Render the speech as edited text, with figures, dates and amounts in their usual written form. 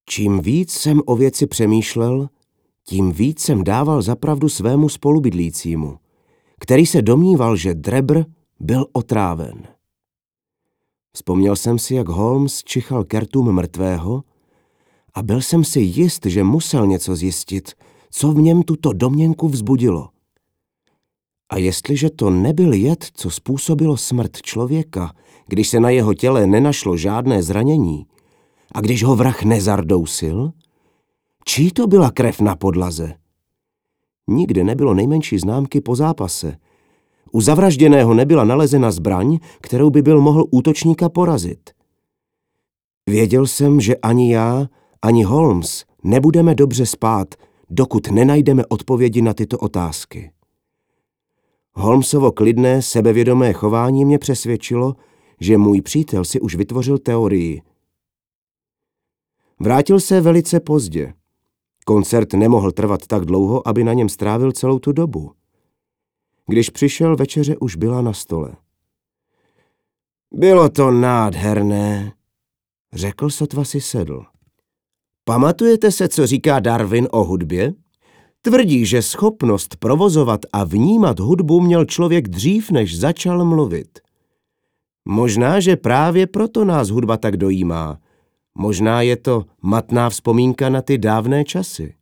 Čím víc jsem o věci přemýšlel, tím víc jsem dával za pravdu svému spolubydlícímu, který se domníval, že Drebr byl otráven. Vzpomněl jsem si, jak Holmes čichal k rtům mrtvého a byl jsem si jist, že musel něco zjistit, co v něm tuto domněnku vzbudilo. A jestliže to nebyl jed, co způsobilo smrt člověka, když se na jeho těle nenašlo žádné zranění a když ho vrah nezardousil, čí to byla krev na podlaze? Nikde nebylo nejmenší známky po zápase. U zavražděného nebyla nalezena zbraň, kterou by byl mohl útočníka porazit. Věděl jsem, že ani já, ani Holmes nebudeme dobře spát, dokud nenajdeme odpovědi na tyto otázky. Holmesovo klidné, sebevědomé chování mě přesvědčilo, že můj přítel si už vytvořil teorii. Vrátil se velice pozdě. Koncert nemohl trvat tak dlouho, aby na něm strávil celou tu dobu. Když přišel, večeře už byla na stole. Bylo to nádherné, řekl, sotva si sedl. Pamatujete se, co říká Darwin o hudbě? Tvrdí, že schopnost provozovat a vnímat hudbu měl člověk dřív, než začal mluvit. Možná, že právě proto nás hudba tak dojímá. Možná je to matná vzpomínka na ty dávné časy.